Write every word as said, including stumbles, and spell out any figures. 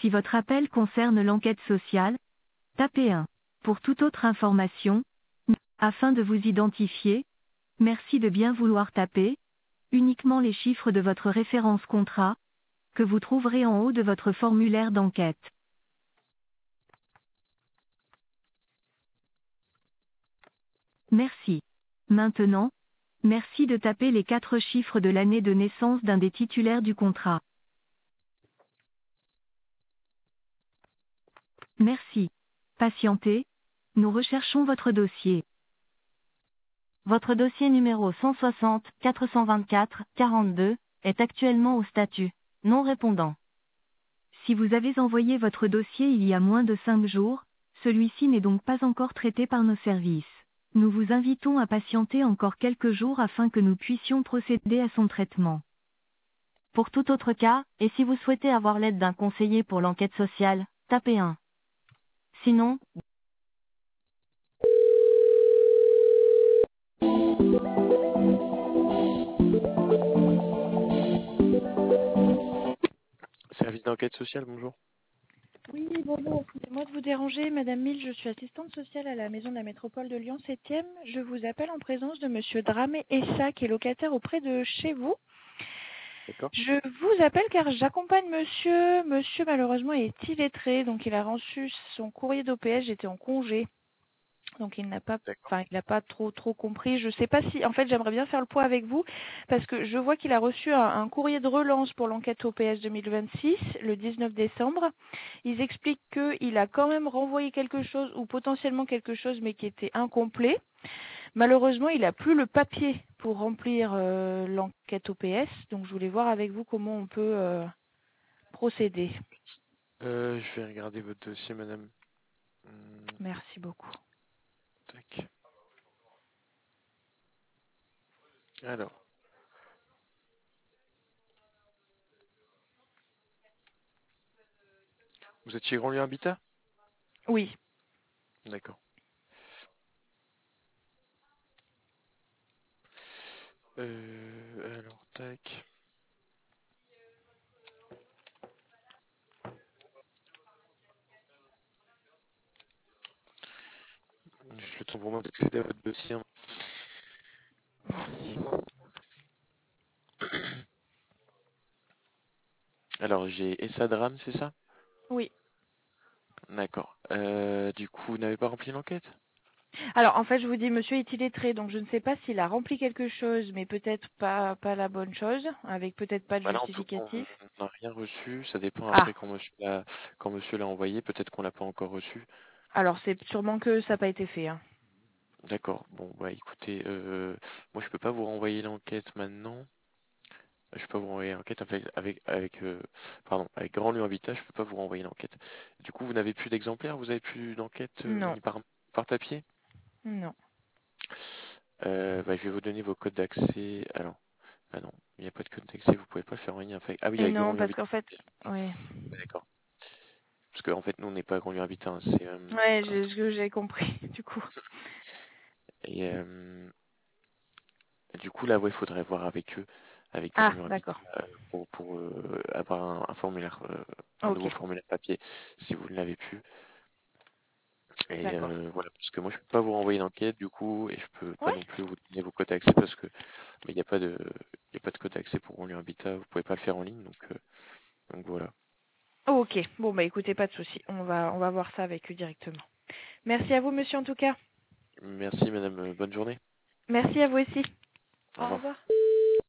Si votre appel concerne l'enquête sociale, tapez un. Pour toute autre information, afin de vous identifier, merci de bien vouloir taper uniquement les chiffres de votre référence contrat, que vous trouverez en haut de votre formulaire d'enquête. Merci. Maintenant, merci de taper les quatre chiffres de l'année de naissance d'un des titulaires du contrat. Merci. Patientez, nous recherchons votre dossier. Votre dossier numéro cent soixante quatre cent vingt-quatre quarante-deux est actuellement au statut non répondant. Si vous avez envoyé votre dossier il y a moins de cinq jours, celui-ci n'est donc pas encore traité par nos services. Nous vous invitons à patienter encore quelques jours afin que nous puissions procéder à son traitement. Pour tout autre cas, et si vous souhaitez avoir l'aide d'un conseiller pour l'enquête sociale, tapez un. Sinon, Service d'enquête sociale, bonjour. Oui, bonjour, excusez-moi de vous déranger. Madame Mille, je suis assistante sociale à la Maison de la Métropole de Lyon septième. Je vous appelle en présence de Monsieur Dramé Essa, qui est locataire auprès de chez vous. D'accord. Je vous appelle car j'accompagne monsieur. Monsieur, malheureusement, est illettré, donc il a reçu son courrier d'O P S. J'étais en congé. Donc il n'a pas, D'accord. enfin il n'a pas trop trop compris. Je sais pas si, en fait, j'aimerais bien faire le point avec vous parce que je vois qu'il a reçu un, un courrier de relance pour l'enquête O P S deux mille vingt-six le dix-neuf décembre. Ils expliquent qu'il a quand même renvoyé quelque chose ou potentiellement quelque chose, mais qui était incomplet. Malheureusement, il n'a plus le papier pour remplir euh, l'enquête O P S. Donc je voulais voir avec vous comment on peut euh, procéder. Euh, je vais regarder votre dossier, madame. Hum, Merci beaucoup. tac. Alors, vous êtes chez Grand Lieu Habitat? Oui. D'accord. Euh, alors, tac. Je le temps pour moi d'accéder à votre dossier. Merci. Alors, j'ai Essadram, c'est ça? Oui. D'accord. Euh, du coup, vous n'avez pas rempli l'enquête? Alors, en fait, je vous dis, monsieur est illettré, donc je ne sais pas s'il a rempli quelque chose, mais peut-être pas, pas la bonne chose, avec peut-être pas de Bah là, en tout cas, justificatif. on n'a rien reçu. Ça dépend Ah, après quand monsieur l'a quand monsieur l'a envoyé. Peut-être qu'on l'a pas encore reçu. alors c'est sûrement que ça n'a pas été fait. Hein. D'accord. Bon, bah écoutez, euh, moi je peux pas vous renvoyer l'enquête maintenant. Je peux pas vous renvoyer l'enquête avec avec avec euh, pardon avec Grand Lieu Habitat. Je peux pas vous renvoyer l'enquête. Du coup, vous n'avez plus d'exemplaires. Vous avez plus d'enquête euh, Non, ni par par papier. non. Euh, bah, je vais vous donner vos codes d'accès. Alors, ah non, il n'y a pas de code d'accès. Vous pouvez pas le faire en ligne. Avec... Ah oui, avec Grand Non, Lieu parce Habitat. qu'en fait, oui. Ouais, d'accord. Parce qu'en fait, nous, on n'est pas Grand Lieu Habitat. Hein, c'est euh, Ouais, un j'ai truc. ce que j'ai compris, du coup. Et euh, du coup, là, ouais, faudrait voir avec eux, avec Grand Ah, Lieu Habitat, d'accord. euh, pour, pour euh, avoir un, un formulaire, euh, un Ok, nouveau formulaire papier, si vous ne l'avez plus. Et d'accord. euh, voilà, parce que moi, je peux pas vous renvoyer l'enquête, du coup, et je peux pas Ouais. non plus vous donner vos codes d'accès parce que bah, il n'y a pas de, il y a pas de code d'accès pour Grand Lieu Habitat. Vous pouvez pas le faire en ligne, donc, euh, donc voilà. Ok, bon, bah écoutez, pas de souci. On va, on va voir ça avec eux directement. Merci à vous, monsieur, en tout cas. Merci, madame. euh, Bonne journée. Merci à vous aussi. Au Au revoir. revoir.